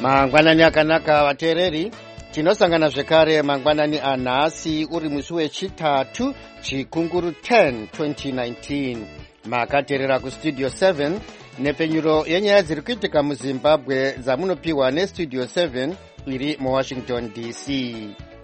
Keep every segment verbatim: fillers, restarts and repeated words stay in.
Mangwanani akanaka vateereri, tinosangana zvekare mangwanani anhasi uri musi wechitatu chikunguru ten twenty nineteen. Makateerera kustudio seven nepenyuro yenyaya dziri kuitika muZimbabwe dzamunopiwa nestudio seven iri muWashington D C.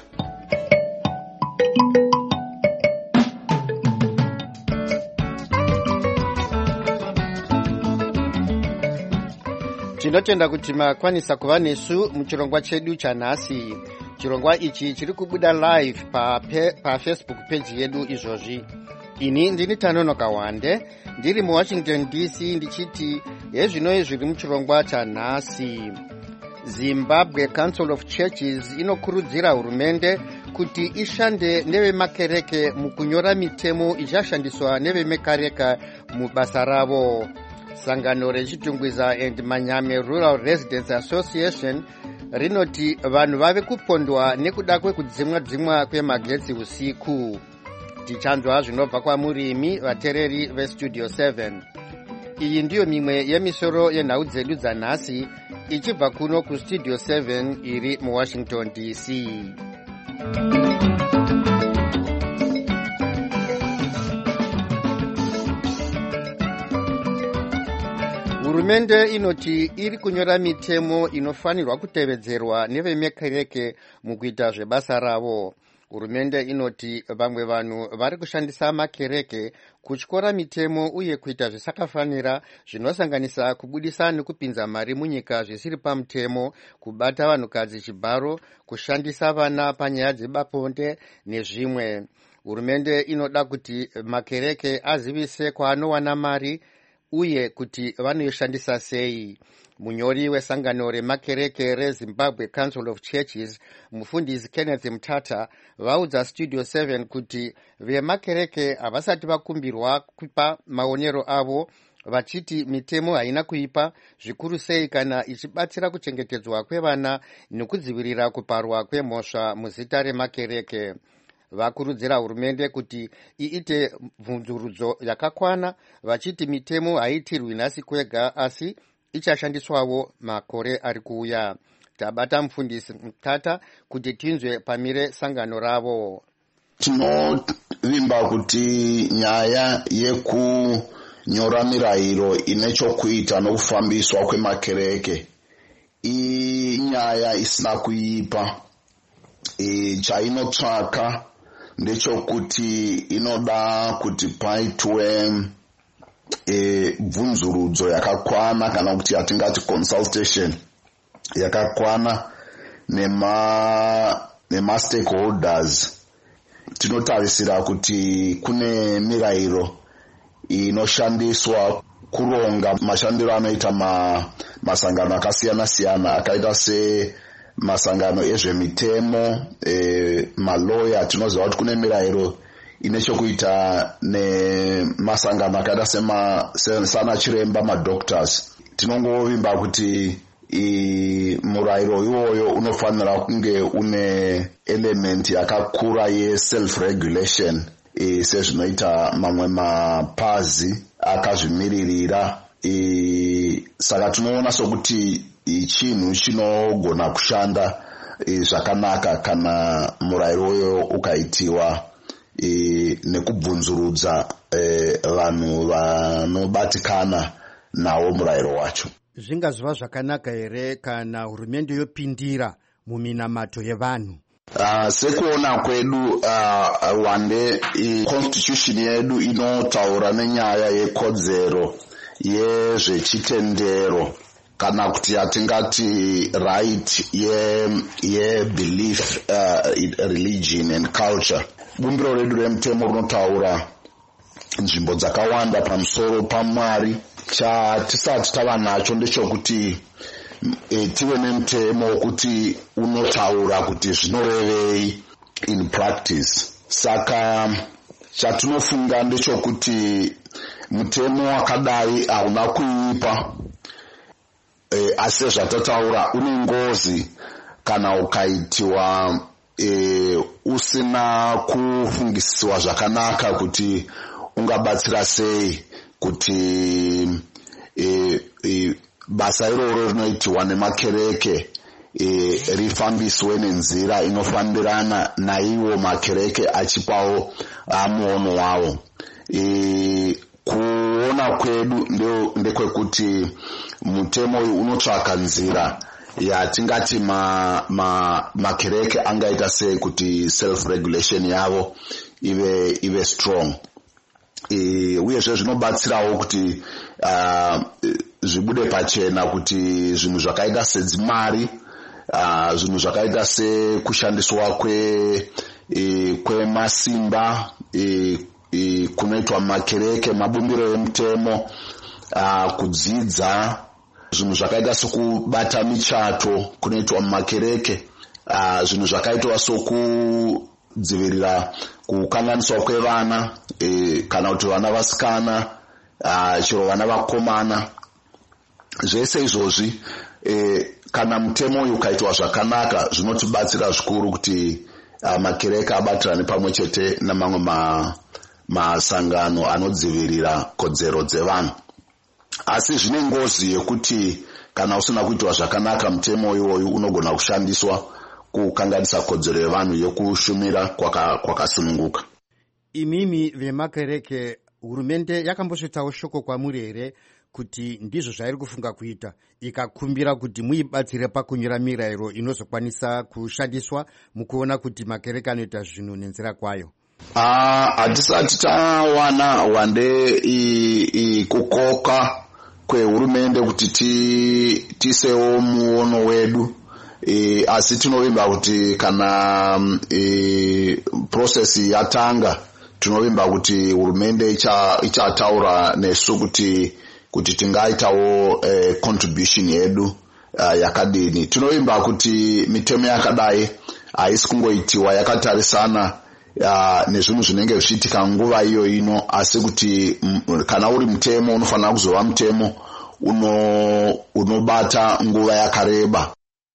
Tinotenda kuti makwanisa kuva nesu muchirongwa chedu chanhasi. Chirongwa ichi chiri kubuda live pa, pe, pa Facebook page yedu izvozvi. Ini ndini Tanonoka Wande, ndiri muWashington D C ndichiti hezvino zviri muchirongwa chanhasi. Zimbabwe Council of Churches inokurudzira hurumende kuti ishande nevemakereke mukunyora mitemo ichashandiswa nevemekereke mubasa ravo. Sangano rechitungwiza and Manyame Rural Residents Association rinoti vanhu vave kupondwa nekuda kwekudzimwa dzimwa kwemagetsi usiku. Tichanzwa zvinobva kwamurimi vateereri vestudio seven. Iyi ndiyo mimwe yemisoro yenhau dzedu dzanhasi ichibva kuno kustudio seven iri muWashington D C. Hurumende inoti iri kunyora mitemo inofanirwa kutevedzerwa nevemekereke mukuita zvebasa ravo. Hurumende inoti vamwe vanhu vari kushandisa makereke kutyora mitemo uye kuita zvisakafanira zvinosanganisa kubudisa nekupinza mari munyika zvisiri pamutemo, kubata vanhukadzi chibharo, kushandisa vana panyaya dzebabonde nezvimwe. Hurumende inoda kuti makereke azivise kwaanowana mari uye kuti vanoishandisa sei. Munyori wesangano remakereke reZimbabwe Council of Churches, mufundisi Kenneth Mutata, vaudza studio seven kuti vemakereke havasati vakumbirwa kupa maonero avo, vachiti mitemo haina kuipa, zvikuru sei kana ichibatsira kuchengetedzwa kwevana nekudzivirira kuparwa kwemhosva muzita remakereke. Vakurudzira hurumende kuti iite bvunzurudzo yakakwana, vachiti mitemo haitirwi nhasi kwega asi ichashandiswawo makore ari kuuya. Tabata mufundisi Mutata kuti tinzwe pamire sangano ravo. Tinovimba kuti nyaya yekunyora mirayiro ine chokuita nokufambiswa kwemakereke inyaya isina kuipa. E, chainotsvaka ndechokuti inoda kuti paitwe e, bvunzurudzo yakakwana kana kuti yatingati consultation yakakwana nema nema stakeholders. Tinotarisira kuti kune mirayiro inoshandiswa kuronga mashandiro anoita ma, masangano akasiyana siyana akaita se masangano ezvemitemo, e, maloya. Tinoziva kuti kune mirayiro ine chokuita nemasangano akaita sema sana chiremba madoctors. Tinongovimba kuti murayiro iwoyo unofanira kunge une element yakakura ye self regulation, e, sezvinoita mamwe mapazi akazvimiririra. E, saka tinoona sokuti chinhu chinogona kushanda e, zvakanaka kana murayiro uyo ukaitiwa e, nekubvunzurudza e, vanhu vanobatikana nawo murayiro wacho. Zvingaziva zvakanaka here kana hurumende yopindira muminamato yevanhu? Uh, sekuona kwedu uh, Wande constitution yedu inotaura nenyaya yekodzero yezvechitendero kana kuti yatingati right ye, ye belief, uh, religion and culture. Bumbiro redu remutemo rinotaura nzvimbo dzakawanda pamusoro paMwari. Chatisati tava nacho ndechokuti e, tive nemutemo kuti unotaura kuti zvinorevei in practice. Saka chatinofunga ndechokuti mutemo wakadai hauna kuipa, e, asi zvatotaura une ngozi kana ukaitiwa e, usina kufungisiwa zvakanaka kuti ungabatsira sei kuti e, e, basa iroro rinoitiwa nemakereke e, rifambiswe nenzira inofambirana naiwo makereke achipawo muono wavo. E, kuona kwedu ndekwekuti mutemo uyu unotsvaka nzira yatingati ma, ma, makereke angaita sei kuti self regulation yavo ive ive strong. E, uyezve zvinobatsirawo kuti uh, zvibude pachena kuti zvinhu zvakaita sedzimari, uh, zvinhu zvakaita sekushandiswa kwe e, kwemasimba e, e, kunoitwa makereke, mabumbiro emutemo, uh, kudzidza, zvinhu zvakaita sokubata michato kunoitwa mumakereke, uh, zvinhu zvakaitwa sokudzivirira kukanganiswa kwevana, e, kana kuti vana vasikana, uh, chero vana vakomana. Zvese izvozvi e, kana mutemo uyu ukaitwa zvakanaka zvinotibatsira zvikuru kuti uh, makereke abatirane pamwe chete namamwe ma, masangano anodzivirira kodzero dzevanhu. Asi zvine ngozi yekuti kana usina kuitwa zvakanaka mutemo iwoyu unogona kushandiswa kukanganisa kodzero yevanhu yekushumira kwakasununguka. Kwaka imimi vemakereke, hurumende yakambosvitsawo shoko kwamuri here kuti ndizvo zvairi kufunga kuita ikakumbira kuti muibatsire pakunyora mirayiro inozokwanisa kushandiswa mukuona kuti makereke anoita zvinhu nenzira kwayo? Hatisati uh, tawana wande kukoka kwehurumende kuti tisewo muono wedu, e, asi tinovimba kuti kana e, process yatanga tinovimba kuti hurumende ichataura nesu kuti kuti tingaitawo e, contribution yedu uh, yakadini. Tinovimba kuti mitemo yakadai haisi kungoitiwa yakatarisana uh, nezvinhu zvinenge zvichiitika nguva iyo ino, asi kuti m, kana uri mutemo unofanira kuzova mutemo uno unobata nguva yakareba.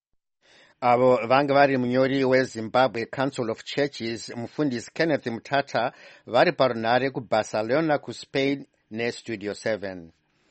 Avo vange vari munyori weZimbabwe Council of Churches mufundisi Kenneth Mutata vari parunhare kuBarcelona kuSpain neStudio seven.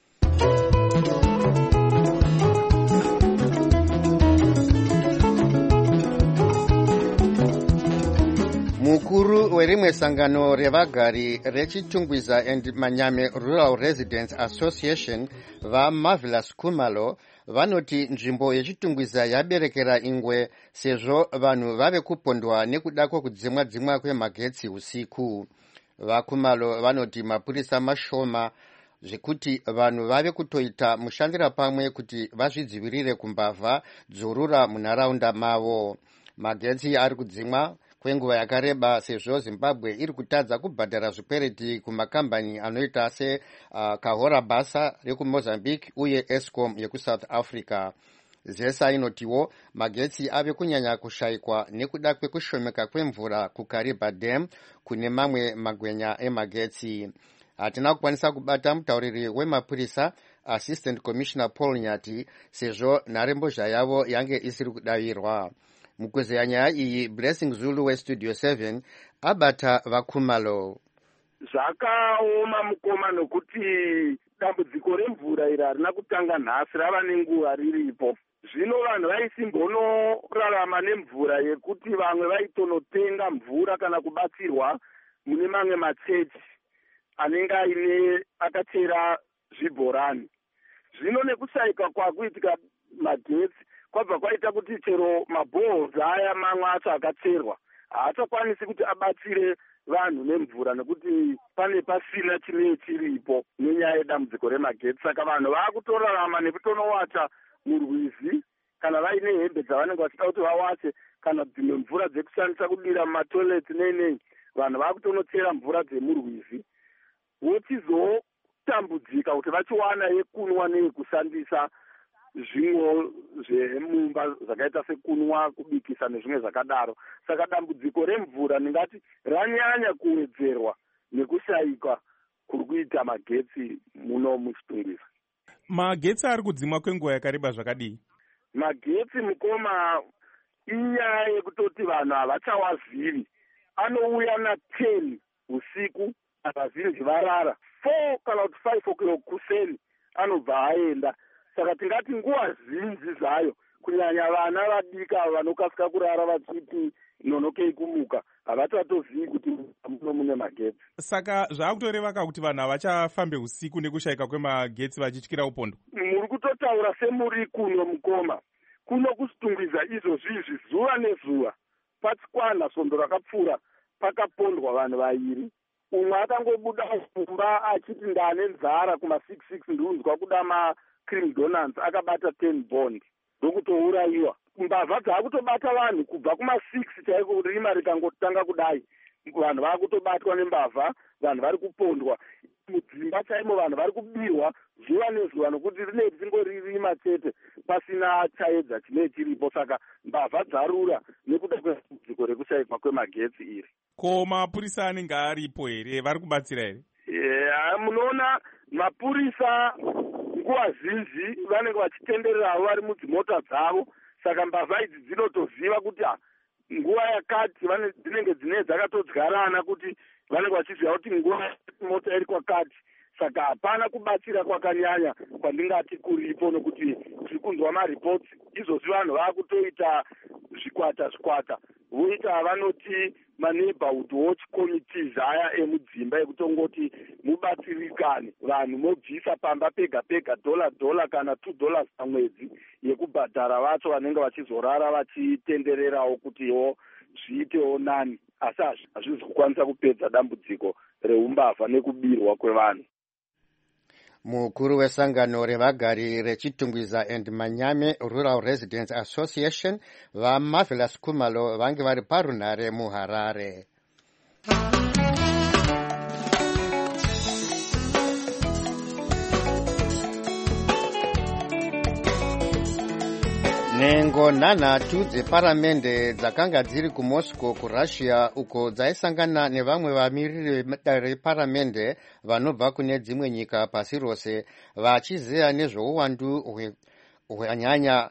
Mukuru werimwe sangano revagari rechitungwiza and Manyame Rural Residents Association vaMarvelous Kumalo vanoti nzvimbo yechitungwiza yaberekera ingwe sezvo vanhu vave kupondwa nekuda kwekudzimwa dzimwa kwemagetsi usiku. VaKumalo vanoti mapurisa mashoma zvekuti vanhu vave kutoita mushandira pamwe kuti vazvidzivirire kumbavha dzorura munharaunda mavo. Magetsi ari kudzimwa kwenguva yakareba sezvo Zimbabwe iri kutadza kubhadhara zvikwereti kumakambani anoita se uh, Kahora Basa rekuMozambique uye Eskom yekuSouth Africa. Zesa inotiwo magetsi ave kunyanya kushayikwa nekuda kwekushomeka kwemvura kuKariba Dam kune mamwe magwenya emagetsi. Hatina kukwanisa kubata mutauriri wemapurisa Assistant Commissioner Paul Nyati sezvo nharembozha yavo yange isiri kudavirwa. Mukuzeya nyaya iyi Blessing Zulu weStudio seven abata vaKumalo. Zvakaoma mukoma nokuti dambudziko remvura iri harina kutanga nhasi, rava nenguva riripo. Zvino vanhu vaisimbonorarama nemvura yekuti vamwe vaitonotenga mvura kana kubatsirwa mune mamwe machechi anenge aine akachera zvibhorani. Zvino nekushayika kwakuitika magetsi kwabva kwaita kuti chero mabhohos aya mamwe acho akacherwa haachakwanisi kuti abatsire vanhu nemvura nekuti pane pasina chinenge chiripo nenyaya yedambudziko remagetsi. Saka vanhu vaakutorarama nekutonowacha murwizi kana vaine hembe dzavanenge vachida kuti vawache kana dzimwe mvura dzekushandisa kudira mumatoileti nei nei. Vanhu vaakutonochera mvura dzemurwizi vochizotambudzika kuti vachiwana yekunwa neyekushandisa zvimwe zvemumba zvakaita sekunwa, kubikisa nezvimwe zvakadaro. Saka dambudziko remvura ndingati ranyanya kuwedzerwa nekushayika kuri kuita magetsi muno muchitungwiza. Magetsi ari kudzimwa kwenguva yakareba zvakadii? Magetsi mukoma inyaya yekutoti vanhu havachawazivi. Anouya na ten usiku vazhinji varara, four kana kuti five o'clock kuseni anobva aenda. saka tingati nguva zhinji zvayo kunyanya vana vadika vanokasika kurara vachiti nonokei kumuka havatatozivi kuti muno mune magetsi. Saka zvaakutoreva kuti vanhu havachafambe usiku nekushayika kwemagetsi vachityira upondo. Muri kutotaura semuri kuno Mukoma, kuno kusitungwiza izvozvizvi zuva nezuva. Patsikwana svondo rakapfuura pakapondwa vanhu vairi. Umwe akangobuda mumba achiti ndane nzara kuma six six ndiunzwa kuda macream donuts akabata ten bond ndokutourayiwa. Mbavha dzakutobata vanhu kubva kuma six chaiko rima rikangotanga kudai. Vanhu vakutobatwa nembavha, vanhu vari kupondwa. Mudzimba chaimo vanhu vari kubirwa zuva nezuva nokuti rinenge ringorima chete pasina chaedza chinenge chiripo. Saka mbavha dzarura nekuda kwedambudziko rekushayikwa kwemagetsi iri. Ko mapurisa anenge aripo here, vari kubatsira here? Yeah, munoona mapurisa nguva zhinji vanenge vachitendererawo vari mudzimota dzavo. Saka mbavha idzi dzinotoziva kuti nguva yakati dzinenge dzine dzakatodyarana kuti vanenge vachiziva kuti nguva mota iri kwakati. Saka hapana kubatsira kwakanyanya kwandingati kuripo nokuti tiri kunzwa maripoti izvozvi vanhu vakutoita zvikwata zvikwata voita vanoti maneighborhood watch committees aya emudzimba ekutongoti mubatsirikane vanhu mobvisa pamba pega pega dhola dhola kana two dollars pamwedzi yekubhadhara vacho vanenge vachizorara vachitendererawo kutiwo zviitewo nani. Asi hazvizi kukwanisa kupedza dambudziko reumbavha nekubirwa kwevanhu. Mukuru wesangano revagari rechitungwiza and Manyame Rural Residents Association vaMarvelous Khumalo vange vari parunhare muHarare. Nhengo nhanhatu dzeparamende dzakanga dziri kuMoscow kuRussia uko dzaisangana nevamwe vamiriri veparamende vanobva kune dzimwe nyika pasi rose vachizeya nezveuwandu hwenyaya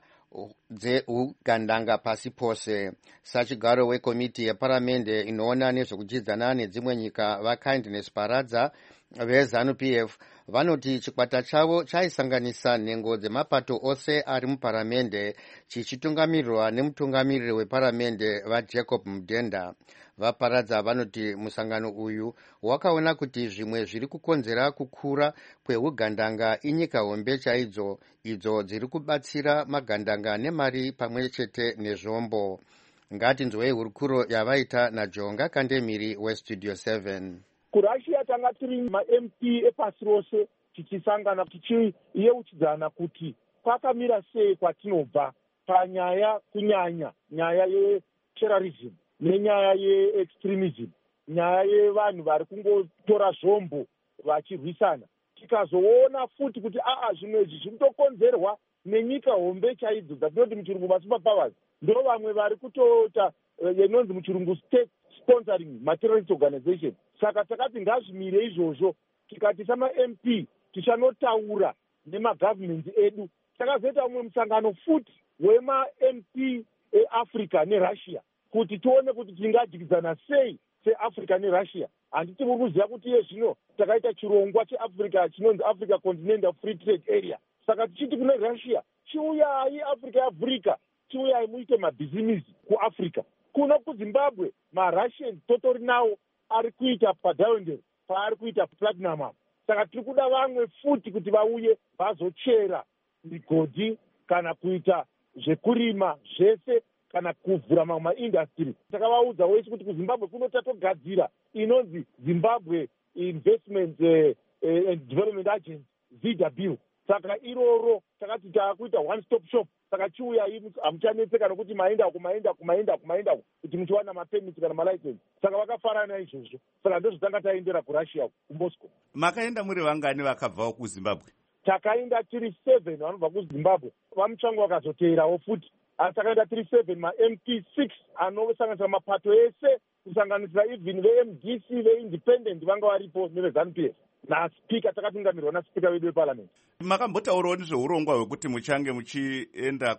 dzeugandanga pasi pose. Sachigaro wekomiti yeparamende inoona nezvekudyidzana nedzimwe nyika vaKindness Paradza veZANU-P F vanoti chikwata chavo chaisanganisa nhengo dzemapato ose ari muparamende chichitungamirirwa nemutungamiriri weparamende vaJacob Mudenda. Vaparadza vanoti musangano uyu wakaona kuti zvimwe zviri kukonzera kukura kweugandanga inyika hombe chaidzo idzo dziri kubatsira magandanga nemari pamwe chete nezvombo. Ngatinzwei hurukuro yavaita naJonga Kandemiri weStudio seven. kuRussia tanga tiri ma-M P epasi rose tichisangana tichiyeuchidzana kuti kwakamira sei kwatinobva panyaya kunyanya nyaya yeterrorism nenyaya yeextremism, nyaya yevanhu vari kungotora zvombo vachirwisana. Tikazoona futi kuti aa zvimwe izvi zviri kutokonzerwa nenyika hombe chaidzo dzatinoti muchirungu masuperpowers, ndo vamwe vari kutoita inonzi muchirungu state sponsoring materialist organization. Saka takati ngazvimire izvozvo, tikati sama-M P tichanotaura nemagavhmendi edu. Takazoita umwe musangano futi wema-M P eAfrica neRussia kuti tione kuti tingadyidzana sei seAfrica neRussia. Handiti muri kuziva kuti iye zvino takaita chirongwa cheAfrica chinonzi Africa Continental Free Trade Area. Saka tichiti kune Russia, chiuyai Africa yaAfrica, chiuyai muite mabhizimusi kuAfrica. Kuna kuZimbabwe maRussians totori nawo ari kuita padiamond paari kuita platinum. Saka tiri kuda vamwe futi kuti vauye vazochera migodhi kana kuita zvekurima zvese kana kuvhura mamwe maindastry. Takavaudza wese kuti kuZimbabwe kunotatogadzira inonzi Zimbabwe Investment eh, eh, and Development Agency Z W. Saka iroro takati taakuita one stop shop. Saka chiuyai hamuchanetseka nokuti maenda kumaenda kumaenda kumaenda kuti muchiwana mapemiti kana malicense. Saka vakafarana izvozvo. Saka ndozvotanga taendera kuRussia kuMoscow. Makaenda muri vangani vakabvawo kuZimbabwe? Takaenda tiri seven vanobva kuZimbabwe. Vamuchango vakazoteerawo futi. Asi takaenda tiri seven ma-M P six anosanganisira mapato ese kusanganisira even ve-M D C ve-independent vanga varipo neveZANU-P F. Naspika takatungamirwa naspika vedu veparliament. Makambotaurawo nezveurongwa hwekuti muchange muchienda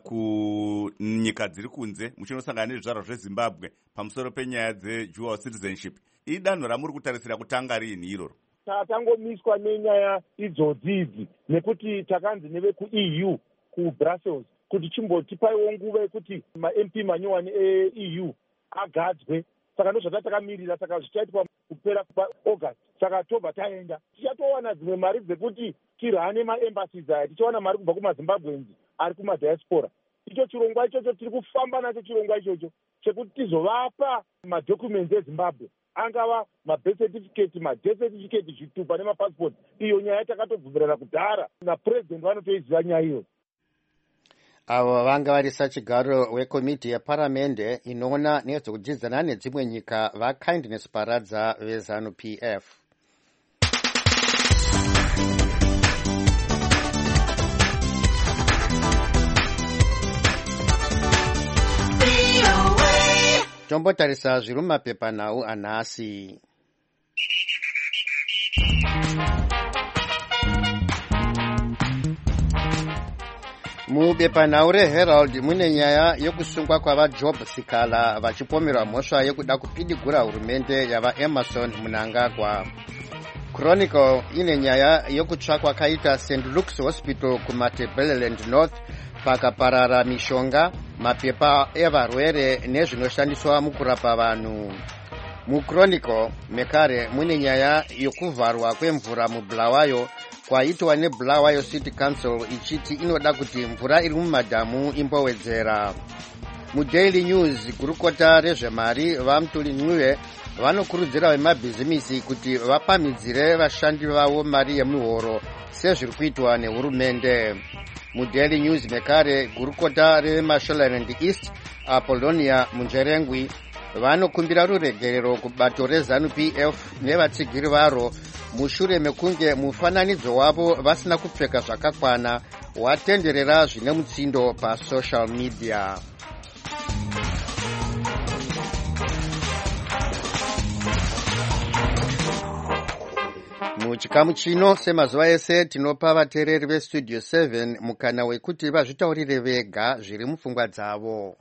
kunyika dziri kunze muchinosangana nezvizvarwa zveZimbabwe pamusoro penyaya dzedual citizenship. Idanho ramuri kutarisira kutanga riini iroro? tatangomiswa nenyaya idzodzi idzi nekuti takanzi nevekuE U kubrussels kuti chimbotipaiwo nguva yekuti ma-M P manyowani e-E U agadzwe. Saka ndozvatakamirira, saka zvichaitwa kupera kwaAugust. Saka tobva taenda tichatowana dzimwe mari dzekuti tirhane maembassies aya, tichawana mari kubva kumazimbabweans ari kumadiaspora. Icho chirongwa ichocho tiri kufamba nacho, chirongwa ichocho chekuti tizovapa madocuments eZimbabwe, angava mabirth certificate, madeath certificate, zvitupa nemapassport. Iyo nyaya takatobvumirana kudhara napurezidendi vanotoiziva nyaya iyo. Avo vanga vari sachigaro wekomiti yeparamende inoona nezvekudzidzana nedzimwe nyika vaKindness Paradza veZanu P F. Tombotarisa zviri mumapepanhau anhasi. Mubepanhau reHerald mune nyaya yokusungwa kwavaJob Sikala vachipomerwa mhosva yekuda kupidigura hurumende yavaEmerson Mnangagwa. Chronicle ine nyaya yokutsvakwa kaita Saint Luke's Hospital kuMatabeleland North pakaparara mishonga, mapepa evarwere nezvinoshandiswa mukurapa vanhu. MuChronicle mekare mune nyaya yokuvharwa kwemvura muBulawayo kwaitwa neBulawayo City Council ichiti inoda kuti mvura iri mumadhamu imbowedzera. MuDaily News gurukota rezvemari vaMutuli Ncube vanokurudzira vemabhizimisi kuti vapamidzire vashandi vavo mari yemihoro sezviri kuitwa nehurumende. MuDaily News mekare gurukota reMashonaland East Apollonia Munjerengwi vanokumbira ruregerero kubato reZanu P F nevatsigiri varo mushure mekunge mufananidzo wavo vasina kupfeka zvakakwana watenderera zvine mutsindo pasocial media. Muchikamu chino semazuva ese tinopa vateereri vestudio seven mukana wekuti vazvitaurire vega zviri mupfungwa dzavo.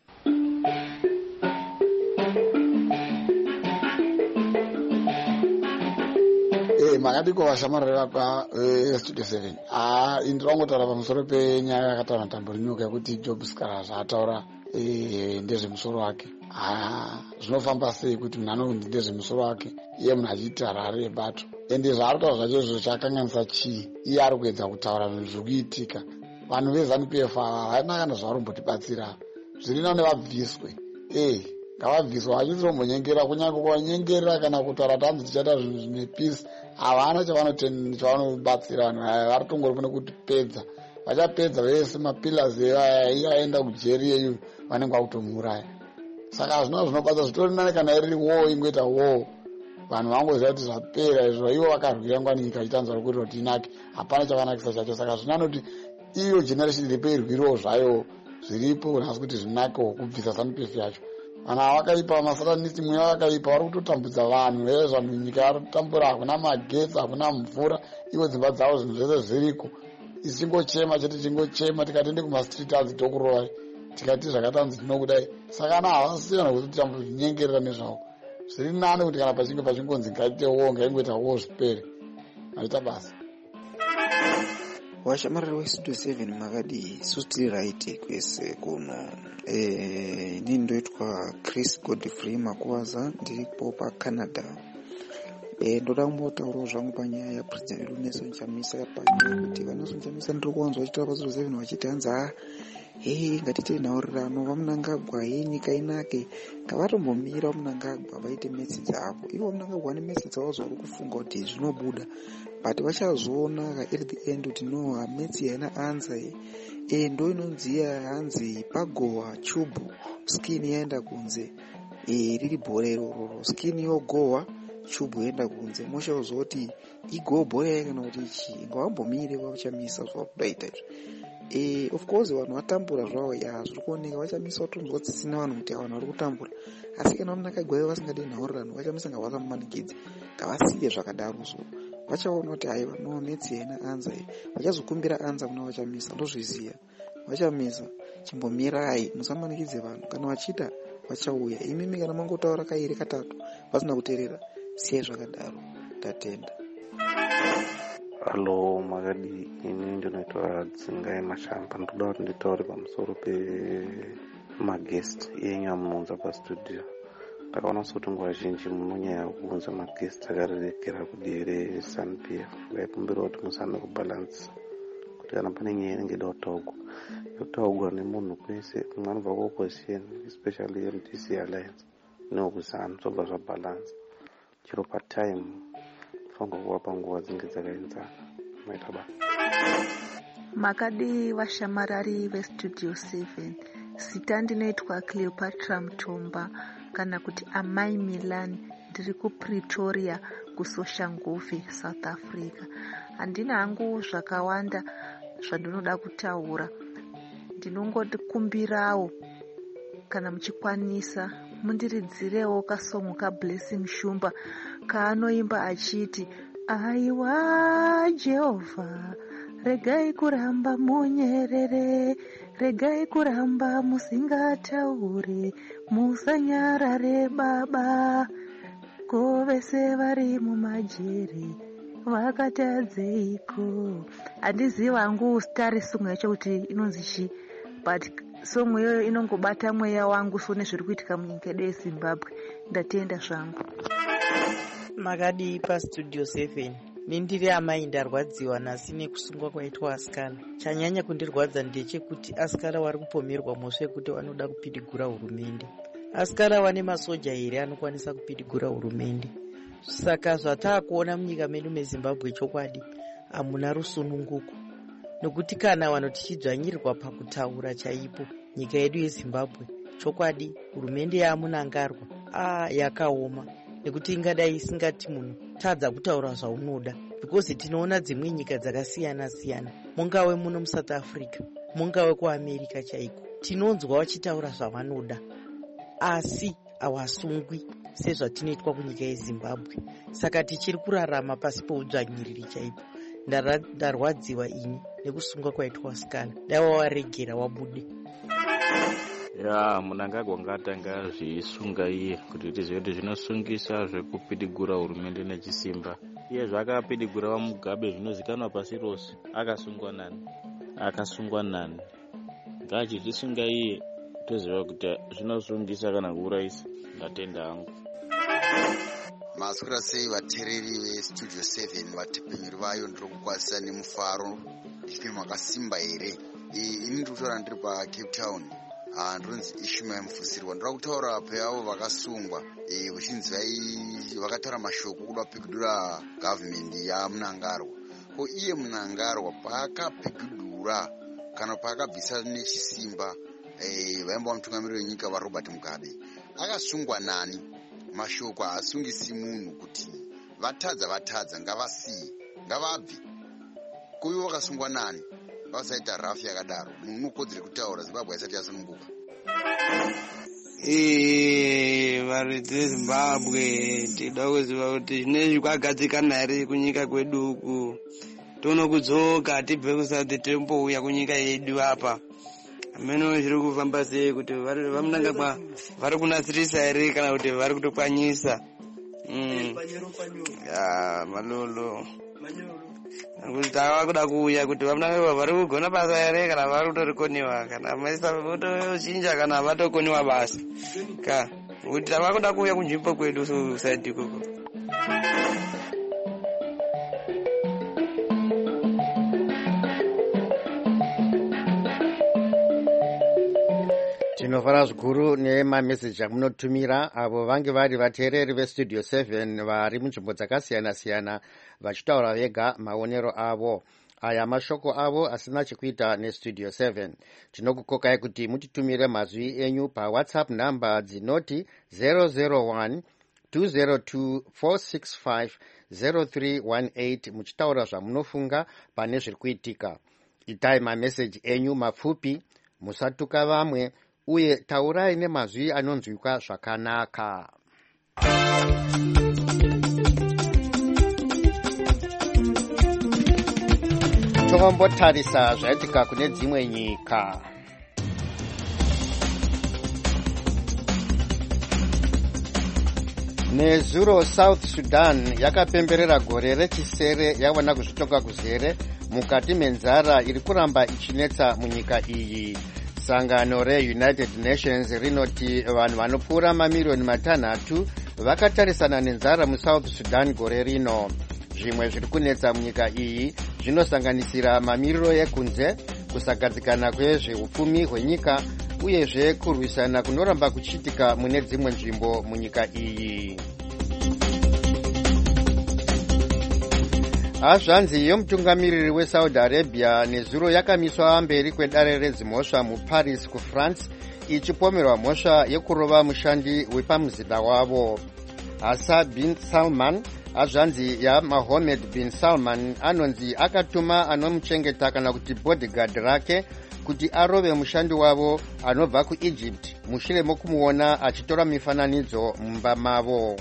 Makadiko vashamarira vakwa Studio seven. Ah, indirangotaura pamusoro penyaya yakataura Tamburinyoka yekuti Job Sikala zvaataura ndezvemusoro wake. Ah, zvinofamba sei kuti munhu anonzi ndezvemusoro wake iye munhu achiita harare yebato. Ende zvaari kutaura zvacho izvo chakanganisa chii? Iye ari kuedza kutaura zvinhu zviri kuitika. Vanhu veZanu P F ava havana kana zvavarombotibatsira. Zviri nani vabviswe. Eh, ngavabviswe, vachisirombonyengera kunyange kuvanyengerera kana kutaura kuti hanzi tichaita zvinhu zvine peace. Havana chavanobatsira vanhu vari tongori kune kuti pedza. Vachapedza vese mapillars iyaenda kujeri iyeyo vanenge vakutomuuraya. Saka hazvina zvinobatsira, zvitori nani kana iri war ingoita war. Vanhu vangoziva kuti zvapera izvo, ivo vakarwira ngwani nyika ichitanzwa kuti kuti inake, hapana chavanakisa chacho. Saka zvinani kuti iyo generation iripo irwiriwo zvayo zviripo kunasi kuti zvinakewo kubvisa Zanu P F yacho. Vanhu havakaipa, masatanisi mweya vakaipa, vari kutotambudza vanhu vezvanhu nyika yarotambura, hakuna magetsi, hakuna mvura, ivo dzimba dzavo zvinhu zvese zviriko. Isingochema chete chingochema, tikatende kumastreet azi tokurovai, tikati zvakatanzi tinokudai. Saka na havasiyana kuti tambunyengerera nezvavo. Zviri nani kuti kana pachinge pachingonzi ngaite wo, ngaingoita wo zvipere. Aita basa. Washamarira weStudio seven makadi sutiri right kwese kuno. Eh, ini ndoitwa Chris Godfrey Makwaza, ndiripo paCanada. Eh, ndoda kumbotaurawo zvangu panyaya yaPresident Nelson Chamisa panyaya kuti vaNelson Chamisa ndiri kuwanzwa vachitaura paStudio seven vachiti hanzi ah hey ngatite nhaurirano vaMnangagwa hei nyika inake, ngavatombomira vaMnangagwa vaite metsi dzavo. Ivo vaMnangagwa vane metsi dzavo zvavari kufunga kuti zvinobuda, but vachazoona ka at the end kuti no metsi haina anza. E ndo inonziya hanzi pagowa chubu skin yaenda kunze, e riri bhora iroro skin yogowa chubu yaenda kunze. Moshazoti igo bhora yake kana kuti chi ngavambomire vachamisa zvakudaita izvo. Eh, of course vanhu vatambura zvavo ya zviri kuoneka, vachamisa vatonzwa tsitsina vanhu kuti vanhu vari kutambura. Asi kana vaMnangagwa vasingadi nhaurirano vachamisa ngavasamanikidze, ngavasiye zvakadaro. So vachaona kuti hai vanova metsi haina anza, vachazokumbira anza kuna vachamisa. Ndozviziya vachamisa, chimbomirai musamanikidze vanhu, kana vachida vachauya. Imimi kana mangotaura kairi katatu vasina kuteerera, siyai zvakadaro, tatenda. Halo Magadi, ini ndinoitwa Dzingai Mashamba. Ndoda kuti nditaure pamusoro pemagest yenyamunza pastudio. Ndakaona kuti nguva zhinji munonyanya kuunza magest akarerekera kudire Sun P F. Ndaipombera kuti musame kubalance kuti kana pane nyaya inenge ida kutaugwa yotaugwa nemunhu kwese, mumwe anobva kuopposition, especially M D C Alliance, neokusana zobva zvabalance. Chiro patime fanga kuwapa nguva dzinge dzakaenzana. Maita basa. Makadi vashamarari vestudio seven. Sita ndinoitwa Cleopatra Mutomba kana kuti Amai Milan, ndiri kuPretoria kuSoshanguve, South Africa. Handina hangu zvakawanda zvandinoda kutaura. Ndinongotikumbirawo kana muchikwanisa mundiridzirewo kasongo kaBlessing Shumba kaanoimba achiti aiwa Jehovha, regai kuramba munyerere, regai kuramba musingataure, musanyarare baba, ko vese vari mumajere vakatadzeiko. Handiziva hangu stari songo yacho kuti inonzi chi, but songo iyoyo inongobata mweya wangu sone zviri kuitika munyika yedu yeZimbabwe. Ndatenda zvangu. Makadi pastudio seven. Nindiri amai ndarwadziwa nhasi nekusungwa kwaitwa asikana. Chanyanya kundirwadza ndechekuti asikana vari kupomerwa mhosva yekuti vanoda kupidigura hurumende. Asikana vane masoja here anokwanisa kupidigura hurumende. Saka zvataakuona munyika medu meZimbabwe chokwadi hamuna rusununguko, nokuti kana vanhu tichidzvanyirirwa pakutaura chaipo nyika yedu yeZimbabwe, chokwadi hurumende yamunangarwa ah yakaoma, nekuti ingadai isingati munhu tadza kutaura zvaunoda, because tinoona dzimwe nyika dzakasiyana siyana, mungave muno muSouth Africa, mungave kuAmerica chaiko, tinonzwa vachitaura zvavanoda asi havasungwi sezvatinoitwa kunyika yeZimbabwe. Saka tichiri kurarama pasi poudzvanyiriri chaipo. Ndarwadziwa ini nekusungwa kwaitwa asikana. Daiva waregera wabude. Ya Mnangagwa ngatanga zvisunga iye kuti tizive kuti zvinosungisa zvekupidigura hurumende nechisimba. Iye zvakapidigura vaMugabe zvinozikanwa pasi rose. Akasungwa nani? Akasungwa nani? Ngachitisunga iye toziva kuti zvinosungisa kana kuuraisa. Ndatenda hangu. Maswera sei vateereri vestudio seven, vatepenyeri vayo, ndiri kukwazisa nemufaro ndichipima makasimba here. Ini ndiri kutaura ndiri paCape Town. Ndinonzi Ishmael Mufusirwa. Ndiri kutaura peavo vakasungwa vachinzi vakataura mashoko kuda kupigidura gavhimende yaMnangagwa. Ko iye Mnangagwa paakapigidura kana paakabvisa nechisimba vaimba mutungamiriri wenyika vaRobert Mugabe, akasungwa nani? Mashoko haasungisi munhu kuti vatadza vatadza ngavasiye ngavabve. Kuivo vakasungwa nani? Vasaita rafu yakadaro. Munhu unokodzere kutaura, Zimbabwe haisati yasununguka. Eh, varidzi veZimbabwe, tinoda kuziva kuti zvinezvi kwagadzikana here kunyika kwedu uku. Tono kudzoka tibve kuSouth timbouya kunyika yedu apa. Ameno zviri kufamba sei, kuti vaMnangagwa vari kunasirisa here kana kuti vari kutokwanyisa? Mm. Ya malolo. Kuti tava kuda kuuya kuti vaMnangagwa vari kugona basa here kana vari kutorikoniwa, kana maisa votochinja kana vatokoniwa basa. Ka kuti tava kuda kuuya kunzvimbo kwedu kuSouth ikoko. Tinofara zvikuru nemameseji amunotumira avo vange vari vateereri vestudio seven vari munzvimbo dzakasiyana siyana vachitaura vega maonero avo. Aya mashoko avo asina chekuita nestudio seven. Tinokukokai kuti mutitumire mazwi enyu paWhatsApp namba dzinoti zero zero one two zero two four six five zero three one eight muchitaura zvamunofunga pane zviri kuitika. Itai mameseji enyu mapfupi, musatuka vamwe, uye taurai nemazwi anonzwika zvakanaka. Tombotarisa zvaitika kune dzimwe nyika. Nezuro South Sudan yakapemberera gore rechisere yawana kuzvitoka kuzere mukati menzara iri kuramba ichinetsa munyika iyi. Sangano reUnited Nations rinoti vanhu vanopfuura mamiliyoni matanhatu vakatarisana nenzara muSouth Sudan gore rino. Zvimwe zviri kunetsa munyika iyi zvinosanganisira mamiriro ekunze, kusagadzikana kwezveupfumi hwenyika uyezve kurwisana kunoramba kuchitika mune dzimwe nzvimbo munyika iyi. Hazvanzi yomutungamiriri weSaudi Arabia nezuro yakamiswa mberi kwedare redzimhosva muParis kuFrance ichipomerwa mhosva yekurova mushandi wepamuzinda wavo. Asa bin Salman, hazvanzi yaMohammed bin Salman, anonzi akatuma anomuchengeta kana kuti bodyguard rake kuti arove mushandi wavo anobva kuEgypt mushure mokumuona achitora mifananidzo mumba mavo.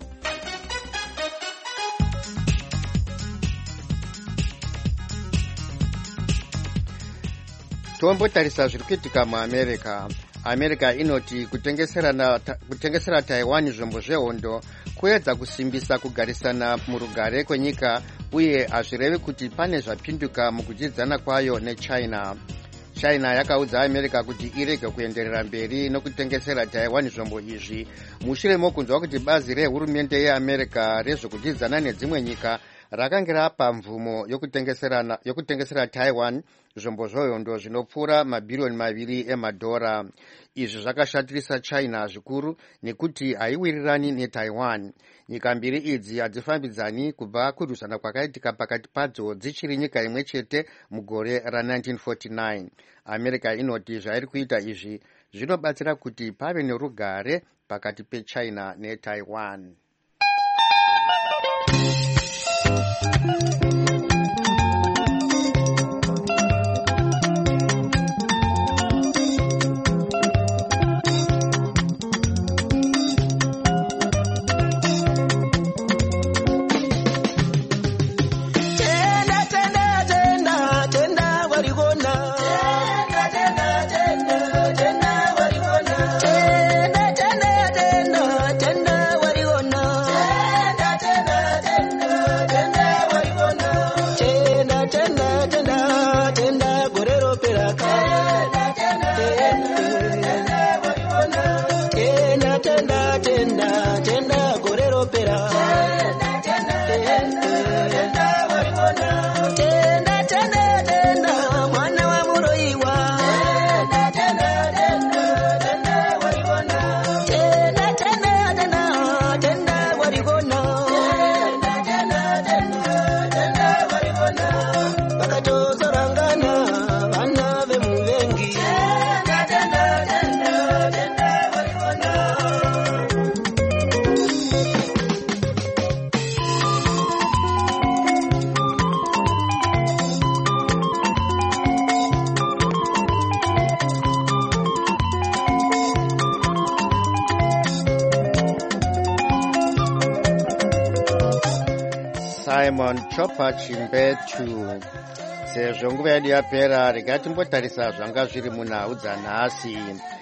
Tombotarisa zviri kuitika muAmerica. America inoti kutengesera Taiwan zvombo zvehondo kuedza kusimbisa kugarisana murugare kwenyika uye hazvirevi kuti pane zvapinduka mukudyidzana kwayo neChina. China yakaudza America kuti irege kuenderera mberi nokutengesera Taiwan zvombo izvi mushure mokunzwa kuti bazi rehurumende yeAmerica rezvokudyidzana nedzimwe nyika rakange rapa mvumo yokutengesera yokutengesera Taiwan zvombo zvehondo zvinopfuura mabhiriyoni maviri emadhora. Izvi zvakashatirisa China zvikuru nekuti haiwirirani neTaiwan. Nyika mbiri idzi hadzifambidzani kubva kurwisana kwakaitika pakati padzo dzichiri nyika imwe chete mugore ra-nineteen forty-nine. America inoti zvairi kuita izvi zvinobatsira kuti pave nerugare pakati peChina neTaiwan. Simon Chopa Chimbetu. Sezvo nguva yedu yapera, regai timbotarisa zvanga zviri munhau dzanhasi.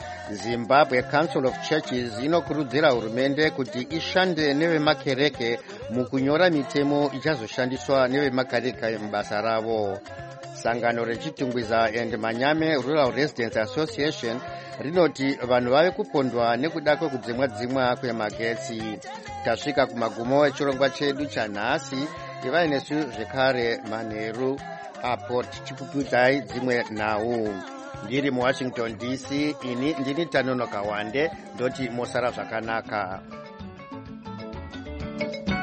Zimbabwe Council of Churches inokurudzira hurumende kuti ishande nevemakereke mukunyora mitemo ichazoshandiswa nevemakereke mubasa ravo. Sangano rechitungwiza and Manyame Rural Residents Association rinoti vanhu vave kupondwa nekuda kwekudzimwa-dzimwa kwemagetsi. Tasvika kumagumo echirongwa chedu chanhasi. Ivai nesu zvekare manheru apo tichikutudzai dzimwe nhau. Ndiri muWashington D C, ini ndini Tanonoka Wande, ndoti mosara zvakanaka.